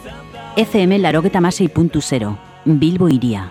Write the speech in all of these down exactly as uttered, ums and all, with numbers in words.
F M laurogeita hamasei puntu zero, Bilbo hiria.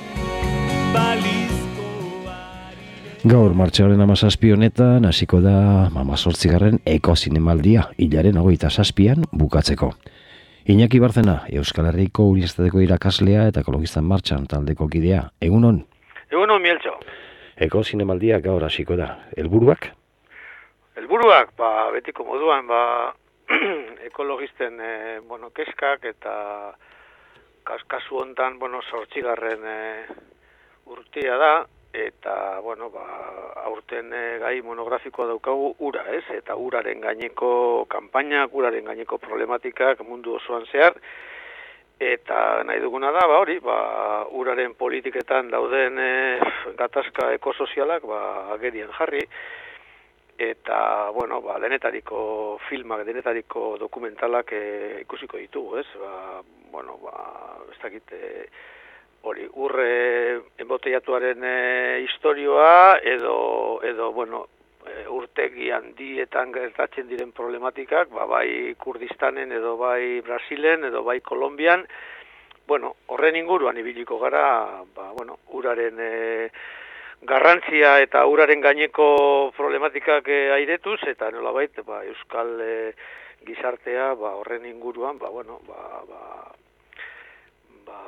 Gaur martxoaren hamazazpi honetan hasiko da hamazortzigarren Eko Zinemaldia, hilaren hogeita zazpian bukatzeko. Iñaki Barzena, Euskal Herriko Unibertsitateko irakaslea eta ekologistan martxan taldeko kidea. Egunon? Egunon, Mieltxo. Eko Zinemaldia gaur hasiko da. Helburuak? Helburuak, ba, betiko moduan, ba, ekologisten, e, bueno, keskak eta kas, kasu hontan, bueno, zortzigarren e, urtea da, eta, bueno, ba, aurten e, gai monografikoa daukagu ura, ez? Eta uraren gaineko kanpainak, uraren gaineko problematikak mundu osoan zehar, eta nahi duguna da, ba, hori, ba, uraren politiketan dauden e, gatazka ekosozialak, ba, agerian jarri, eta, bueno, ba, denetariko filmak, denetariko dokumentalak e, ikusiko ditugu, ez? Ba, bueno, ba, ez dakit, e, hori, urre emboteiatuaren e, historioa, edo, edo, bueno, e, urtegi handietan gertatzen diren problematikak, ba, bai Kurdistanen, edo bai Brasilen, edo bai Kolombian, bueno, horren inguruan ibiliko gara, ba, bueno, uraren e, garrantzia eta uraren gaineko problematikak e, airetuz, eta nolabait, ba, euskal e, gizartea, ba, horren inguruan, ba, bueno, ba, ba, ba,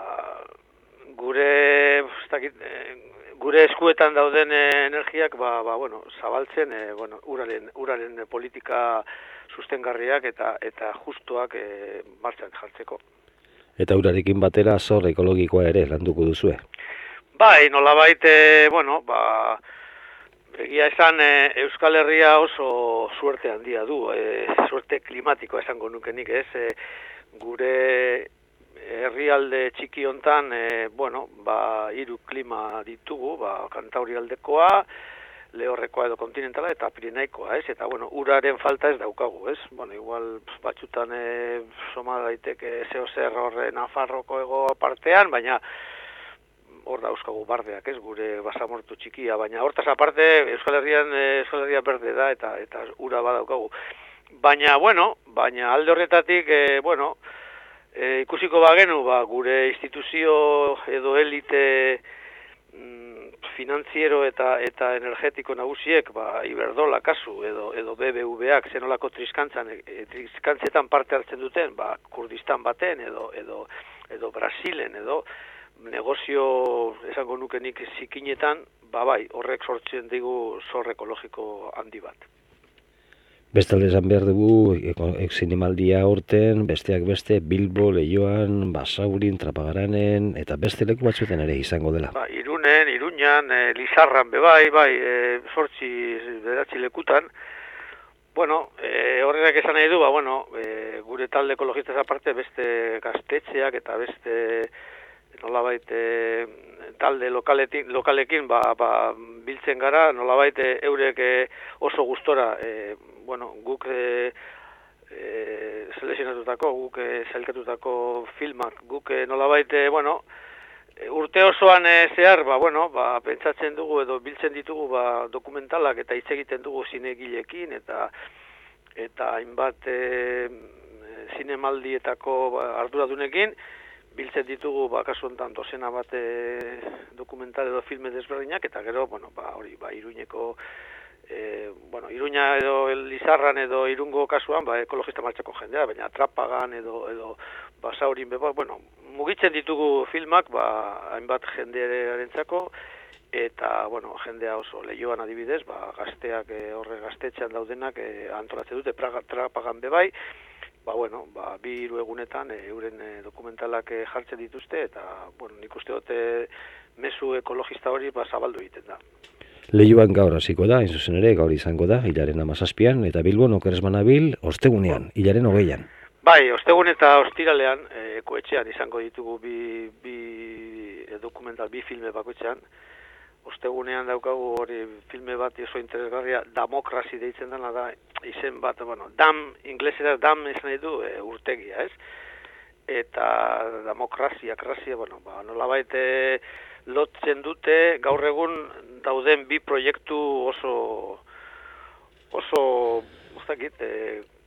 gure, ez dakit, e, gure eskuetan dauden e, energiak, ba, ba, bueno, zabaltzen, e, bueno, uraren, uraren politika sustengarriak eta eta justuak e, martxan jartzeko. Eta urarekin batera zor ekologikoa ere landuko duzue? Bai, nolabait, e, bueno, ba, egia esan e, Euskal Herria oso suerte handia du, e, suerte klimatikoa esango nukenik, ez? E, gure herrialde txiki hontan, e, bueno, ba, hiru klima ditugu, ba, Kantaurialdekoa, Lehorrekoa edo kontinentala eta Pirenaikoa, ez? Eta, bueno, uraren falta ez daukagu, ez? Bueno, igual batzutan e, soma daiteke zeo zer horre Nafarroko hego partean, baina hor dauzkagu bardeak, ez, gure basamortu txikia, baina hortaz aparte Euskal Herrian Euskal Herria berde da eta eta ura badaukagu. Baina, bueno, baina alde horretatik, e, bueno, e, ikusiko bagenu, ba, gure instituzio edo elite mm, finantziero eta eta energetiko nagusiek, ba, Iberdrola kasu edo edo B B V ak zenolako triskantzan e, triskantzetan parte hartzen duten, ba, Kurdistan baten edo edo edo Brasilen edo negozio esango nukenik zikinetan, ba bai, horrek sortzen digu zor ekologiko handi bat. Bestalde esan behar dugu, Zinemaldia aurten, besteak beste, Bilbo, Leioan, Basaurin, Trapagaranen, eta beste leku batzuetan ere izango dela. Ba, Irunen, Iruñan, e, Lizarran be bai, bai, e, sortzi beratzi lekutan. Bueno, e, horrenak esan nahi du, ba, bueno, e, gure talde ekologistaz aparte beste gaztetxeak eta beste nolabait e, talde lokaletik, lokalekin ba, ba, biltzen gara, nolabait e, eurek e, oso gustora, e, bueno, guk e, e, selekzionatutako, guk e, sailkatutako filmak, guk e, nolabait, e, bueno, e, urte osoan e, zehar, ba, bueno, ba, pentsatzen dugu edo biltzen ditugu ba, dokumentalak eta hitz egiten dugu zinegilekin eta eta hainbat e, zinemaldietako ba, arduradunekin, biltzen ditugu, ba, kasu honetan dozena bat e, dokumental edo filme desberdinak, eta gero, bueno, ba, hori, ba, Iruñeko, e, bueno, Iruña edo Lizarran edo Irungo kasuan, ba, ekologista martxako jendea, baina Trapagan edo, edo Basaurin, beba, bueno, mugitzen ditugu filmak, ba, hainbat jendearentzako, eta, bueno, jendea oso Leioan adibidez, ba, gazteak e, horre gaztetxean daudenak e, antolatzen dute, Praga, Trapagan bebai, ba, bueno, ba, bi hiru egunetan e, euren e, dokumentalak e, jartzen dituzte, eta, bueno, nik uste dute mezu ekologista hori ba, zabaldu egiten da. Leioan gaur hasiko da, hain zuzen ere, gaur izango da, hilaren hamazazpian, eta Bilbon okeres banabil, ostegunean, hilaren hogeian. Bai, ostegun eta ostiralean, e, ekoetxean izango ditugu bi, bi e, dokumental, bi filme bakoitzean. Ostegunean daukagu hori filme bat oso interesgarria, Damokrasi deitzen dena da, izen bat, bueno, dam, inglesera dam esan nahi du, e, urtegia, ez? Eta demokrazia, krasia, bueno, ba, nolabait e, lotzen dute gaur egun dauden bi proiektu oso, oso, ez dakit, e,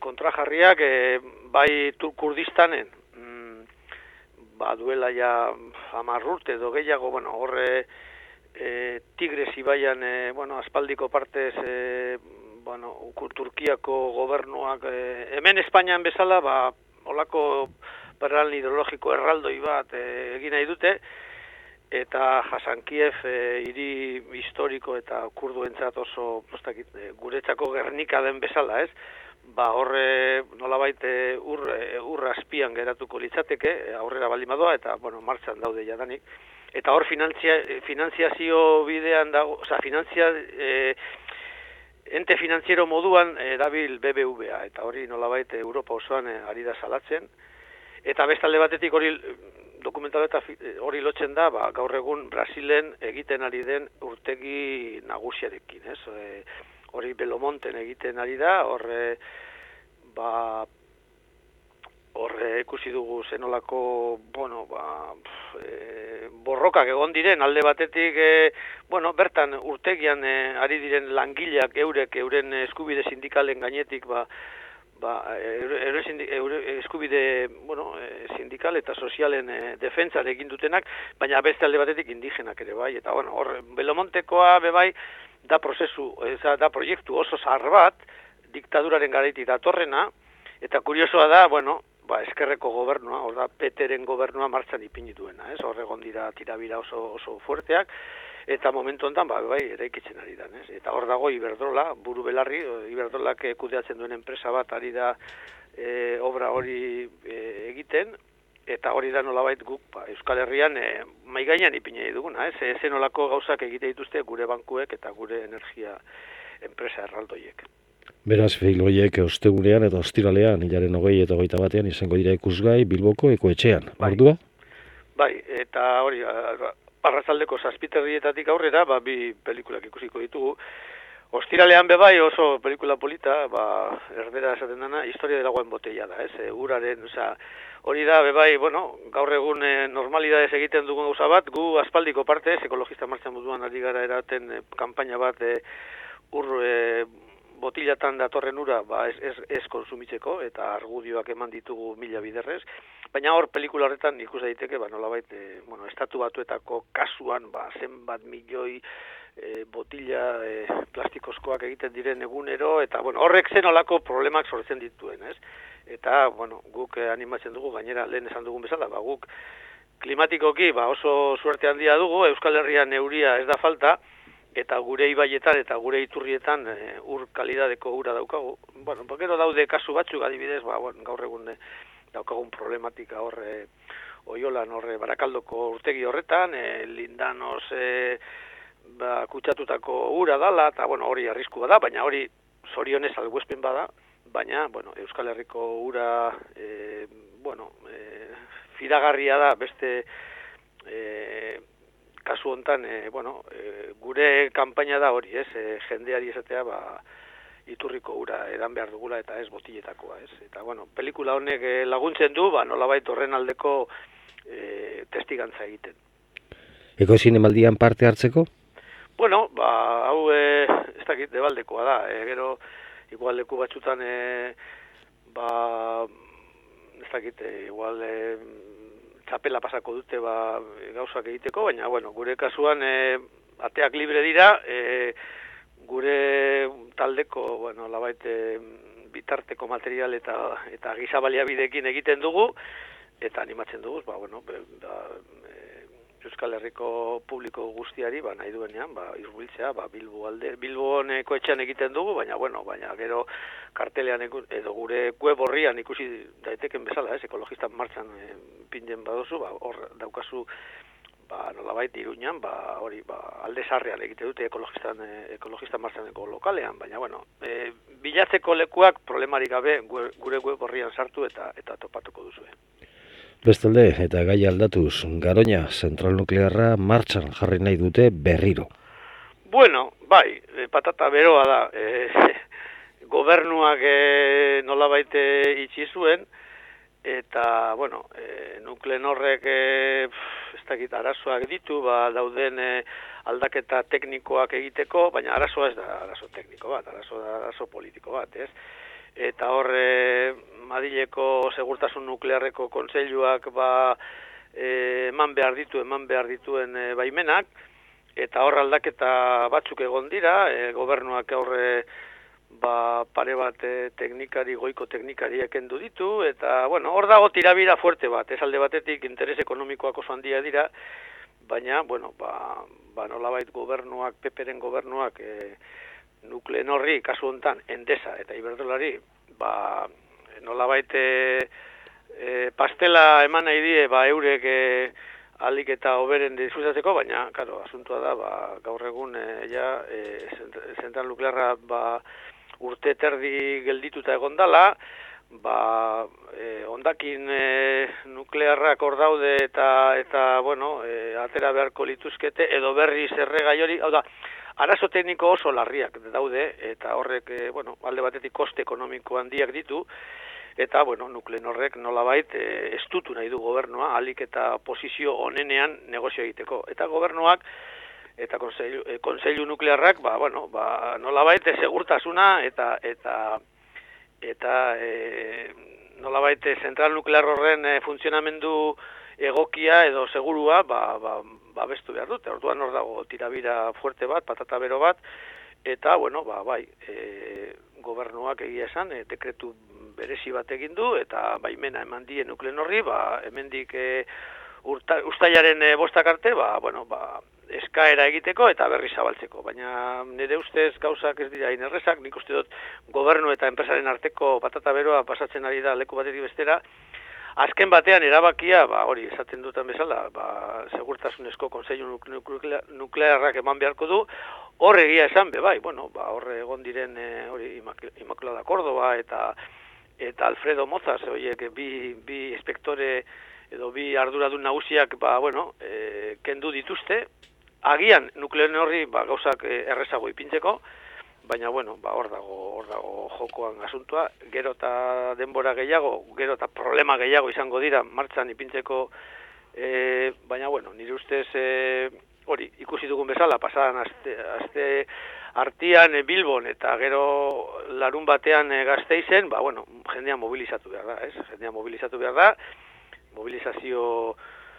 kontrajarriak e, bai Kurdistanen mm, ba duela ja hamar urte edo gehiago, bueno, horre e, Tigres ibaian e, bueno, aspaldiko partez e, bueno, Turkiako gobernuak e, hemen Espainian bezala ba holako paralel ideologiko erraldoi bat e, egin nahi dute, eta Hasankiev e, hiri historiko eta kurduentzat oso postakit, e, guretzako Gernika den bezala, ez? Ba horre nolabait e, ur, e, ur azpian geratuko litzateke, e, aurrera baldin badoa, eta bueno, martxan daude jadanik. Eta hor finantzia, finantziazio bidean dago, osea, finantzia e, ente finantziero moduan e, dabil B B V A, eta hori nolabait Europa osoan e, ari da salatzen. Eta bestalde batetik hori dokumentala eta hori lotzen da, ba, gaur egun Brasilen egiten ari den urtegi nagusiarekin, ez? E, hori Belomonten egiten ari da, horre, ba, horre ikusi dugu zenolako, bueno, ba, e, borrokak egon diren, alde batetik, e, bueno, bertan urtegian e, ari diren langileak eurek, euren eskubide sindikalen gainetik, ba, ba, eure, eure eskubide bueno, sindikal eta sozialen e, defentzan egin dutenak, baina beste alde batetik indigenak ere bai, eta bueno, hor, Belomontekoa bebai da prozesu, eza, da proiektu oso zahar bat, diktaduraren garaitik datorrena, eta kuriosoa da, bueno, ba, eskerreko gobernua, hor da, Peteren gobernua martxan ipinituena, ez, hor egon dira tirabira oso, oso fuerteak, eta momentu honetan, ba, bai, eraikitzen ari da, ez? Eta hor dago Iberdrola, buru belarri, Iberdrolak kudeatzen duen enpresa bat ari da e, obra hori e, egiten, eta hori da nolabait guk, ba, Euskal Herrian e, maigainan ipinei duguna, ez? Ezen nolako gauzak egite dituzte gure bankuek eta gure energia enpresa erraldoiek. Beraz, feiloiek ostegunean eta ostiralean, hilaren hogei eta hogeita batean, izango dira ikusgai Bilboko ekoetxean, bai. Ordua? Bai, eta hori, arratsaldeko zazpiterrietatik aurrera, ba, bi pelikulak ikusiko ditugu. Ostiralean bebai oso pelikula polita, ba, erdera esaten dena, historia de la buen botella da, ez? E, uraren, oza, hori da, bebai, bueno, gaur egun e, normalidades egiten dugun gauza bat, gu aspaldiko partez, ekologista martxan moduan ari gara eraten e, kanpaina bat e, ur e, botilatan datorren ura ba, ez, ez, ez konsumitzeko, eta argudioak eman ditugu mila biderrez, baina hor pelikula horretan ikus daiteke, ba, nolabait, e, bueno, estatu batuetako kasuan, ba, zenbat milioi e, botila e, plastikozkoak egiten diren egunero, eta bueno, horrek zen olako problemak sortzen dituen, ez? Eta, bueno, guk eh, animatzen dugu, gainera lehen esan dugun bezala, ba, guk klimatikoki ba, oso suerte handia dugu, Euskal Herrian euria ez da falta, eta gure ibaietan eta gure iturrietan e, ur kalidadeko ura daukagu. Bueno, gero daude kasu batzuk adibidez, ba, bueno, gaur egun e, daukagun problematika horre Oiolan horre Barakaldoko urtegi horretan, e, Lindanos e, ba, kutsatutako ura dala, eta bueno, hori arriskua da, baina hori zorionez salbuespen bada, baina bueno, Euskal Herriko ura e, bueno, e, fidagarria da beste e, kasu hontan, e, bueno, e, gure kanpaina da hori, ez, e, jendeari esatea, ba, iturriko ura edan behar dugula eta ez botiletakoa, ez. Eta, bueno, pelikula honek laguntzen du, ba, nolabait horren aldeko e, testigantza egiten. Eko zinemaldian parte hartzeko? Bueno, ba, hau, e, ez dakit, debaldekoa da, e, gero, igual leku batzutan, e, ba, ez dakit, e, igual, e, txapela pasako dute ba, gauzak egiteko, baina bueno, gure kasuan e, ateak libre dira, e, gure taldeko bueno, labait, e, bitarteko material eta eta giza baliabideekin egiten dugu, eta animatzen dugu, ba, bueno, ba, e, Euskal Herriko publiko guztiari ba, nahi duenean, ba, irbiltzea, ba, Bilbo alde, Bilbon ekoetxean egiten dugu, baina bueno, baina gero kartelean edo gure web horrian ikusi daiteken bezala, ez, ekologistan martxan e, pinden badozu, ba, hor daukazu ba, nolabait Iruñan, ba, hori, ba, alde sarrean egite dute ekologistan, e, ekologistan martxaneko lokalean, baina bueno, e, bilatzeko lekuak problemarik gabe gure web horrian sartu eta eta topatuko duzue. Bestalde, eta gai aldatuz, Garoña zentral nuklearra martxan jarri nahi dute berriro. Bueno, bai, e, patata beroa da, e, gobernuak e, nolabait itxi zuen, eta, bueno, e, Nuklenorrek e, ez dakit arazoak ditu, ba, dauden e, aldaketa teknikoak egiteko, baina arazoa ez da arazo tekniko bat, arazo da arazo politiko bat, ez? eta horre Madrileko segurtasun nuklearreko kontseiluak ba, e, eman behar ditu, eman behar dituen e, baimenak, eta hor aldaketa batzuk egon dira, e, gobernuak aurre ba, pare bat e, teknikari, goiko teknikariek kendu ditu, eta bueno, hor dago tirabira fuerte bat, ez alde batetik interes ekonomikoak oso handia dira, baina, bueno, ba, ba nolabait gobernuak, Peperen gobernuak, e, Nuklenorri, kasu hontan, Endesa eta Iberdrolari, ba, nolabait e, e, pastela eman nahi die, ba, eurek e, alik eta oberen disfrutatzeko, baina, karo, asuntua da, ba, gaur egun, e, ja, e, zentral nuklearra, ba, urte terdi geldituta egon dala, ba, e, ondakin e, nuklearrak hor daude eta, eta bueno, e, atera beharko lituzkete, edo berriz erregai hori, hau da, arazo tekniko oso larriak daude, eta horrek, e, bueno, alde batetik koste ekonomiko handiak ditu, eta, bueno, Nuklenorrek nolabait e, estutu nahi du gobernua, alik eta posizio onenean negozio egiteko. Eta gobernuak, eta konseilu, e, konseilu nuklearrak, ba, bueno, ba, nolabait segurtasuna, eta, eta, eta e, nolabait zentral nuklear horren e, funtzionamendu egokia edo segurua, ba, ba, ba bestu behar dute. Orduan hor dago tirabira fuerte bat, patata bero bat, eta, bueno, ba, bai, e, gobernuak egia esan, e, dekretu berezi bat egin du, eta baimena eman die Nuklenorri, ba, hemendik e, ustailaren e, bostak arte, ba, bueno, ba, eskaera egiteko eta berri zabaltzeko. Baina nire ustez gauzak ez dira inerrezak, nik uste dut gobernu eta enpresaren arteko patata beroa pasatzen ari da leku batetik bestera. Azken batean erabakia, ba, hori esaten dutan bezala, ba, segurtasunezko konseilu nuklearrak eman beharko du, hor egia esan be, bai, bueno, ba, hor egon diren e, hori Inmaculada Córdoba eta eta Alfredo Mozas, horiek bi, bi inspektore edo bi arduradun nagusiak, ba, bueno, e, kendu dituzte, agian Nuklenorri ba, gauzak e, errezago ipintzeko, baina, bueno, ba, hor dago, hor dago jokoan asuntua, gero eta denbora gehiago, gero eta problema gehiago izango dira martxan ipintzeko, e, baina, bueno, nire ustez, e, hori, ikusi dugun bezala, pasadan aste, aste artian e, Bilbon eta gero larun batean e, Gasteizen, ba, bueno, jendea mobilizatu behar da, ez? Jendea mobilizatu behar da, mobilizazio,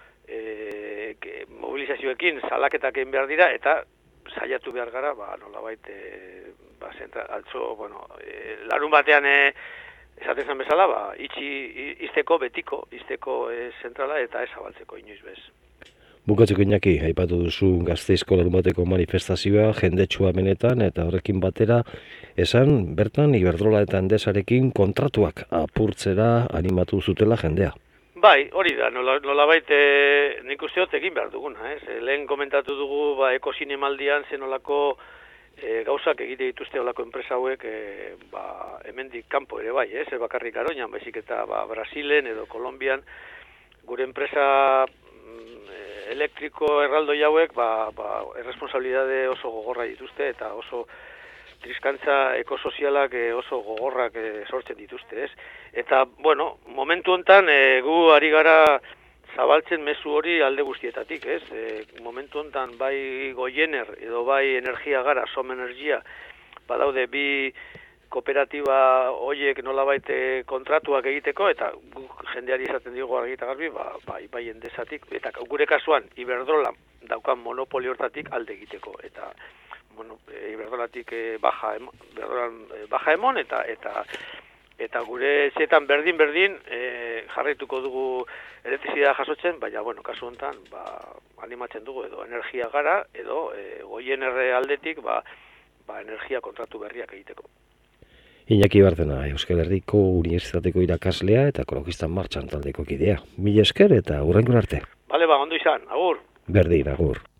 e, ke, mobilizazioekin salaketak egin behar dira, eta saiatu behar gara, ba, nolabait, e, ba, zentra, altzo, bueno, e, larun batean, e, esaten zen bezala, ba, itxi, izteko, betiko, izteko e, zentrala, eta ez abaltzeko inoiz bez. Bukatzeko Iñaki, aipatu duzu Gasteizko larun bateko manifestazioa, jendetsua benetan, eta horrekin batera, esan, bertan, Iberdrola eta Endesarekin kontratuak apurtzera animatu zutela jendea. Bai, hori da, nola, nolabait e, nik uste dut egin behar duguna, ez? Lehen komentatu dugu, ba, ekosinemaldian zenolako e, gauzak egite dituzte olako enpresa hauek, e, ba, hemendik kanpo ere bai, ez? Bakarrik Garoñan, baizik eta ba, Brasilen edo Kolombian, gure enpresa mm, elektriko erraldoi hauek, ba, ba, erresponsabilidade oso gogorra dituzte, eta oso triskantza ekosozialak e, oso gogorrak e, sortzen dituzte, ez? Eta, bueno, momentu hontan e, gu ari gara zabaltzen mezu hori alde guztietatik, ez? E, momentu hontan bai Goiener edo bai Energia Gara, Som Energia, badaude bi kooperatiba horiek nolabait kontratuak egiteko, eta guk jendeari izaten diogu argi eta garbi, ba, bai, bai Endesatik, eta gure kasuan Iberdrola daukan monopoli hortatik alde egiteko, eta bueno, Iberdrolatik e, baja, emon, e, baja emon, eta eta eta gure zetan berdin-berdin e, jarraituko dugu elektrizitatea jasotzen, baina, bueno, kasu honetan, ba, animatzen dugu edo Energia Gara, edo e, Goiener aldetik, ba, ba, energia kontratu berriak egiteko. Iñaki Bárcena, Euskal Herriko Unibertsitateko irakaslea eta Ekologistan Martxan taldeko kidea. Mila esker eta hurrengo arte. Bale, ba, ondo izan, agur. Berdin, agur.